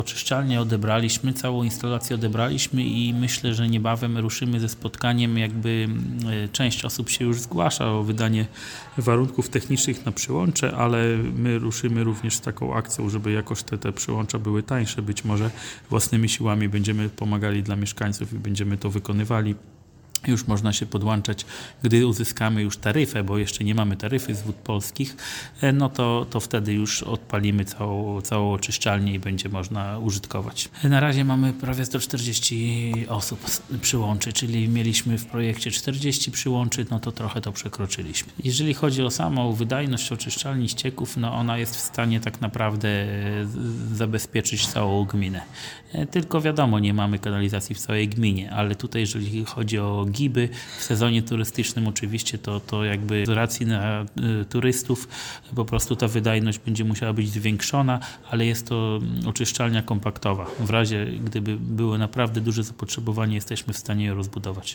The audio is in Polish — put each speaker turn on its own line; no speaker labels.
Oczyszczalnię odebraliśmy, całą instalację odebraliśmy i myślę, że niebawem ruszymy ze spotkaniem. Część osób się już zgłasza o wydanie warunków technicznych na przyłącze, ale my ruszymy również z taką akcją, żeby jakoś te przyłącza były tańsze. Być może własnymi siłami będziemy pomagali dla mieszkańców i będziemy to wykonywali. Już można się podłączać, gdy uzyskamy już taryfę, bo jeszcze nie mamy taryfy z Wód Polskich, no to wtedy już odpalimy całą oczyszczalnię i będzie można użytkować. Na razie mamy prawie 140 osób przyłączy, czyli mieliśmy w projekcie 40 przyłączy, no to trochę to przekroczyliśmy. Jeżeli chodzi o samą wydajność oczyszczalni ścieków, no ona jest w stanie tak naprawdę zabezpieczyć całą gminę. Tylko wiadomo, nie mamy kanalizacji w całej gminie, ale tutaj jeżeli chodzi o giby w sezonie turystycznym oczywiście to jakby z racji na turystów po prostu ta wydajność będzie musiała być zwiększona, ale jest to oczyszczalnia kompaktowa. W razie gdyby było naprawdę duże zapotrzebowanie, jesteśmy w stanie ją rozbudować.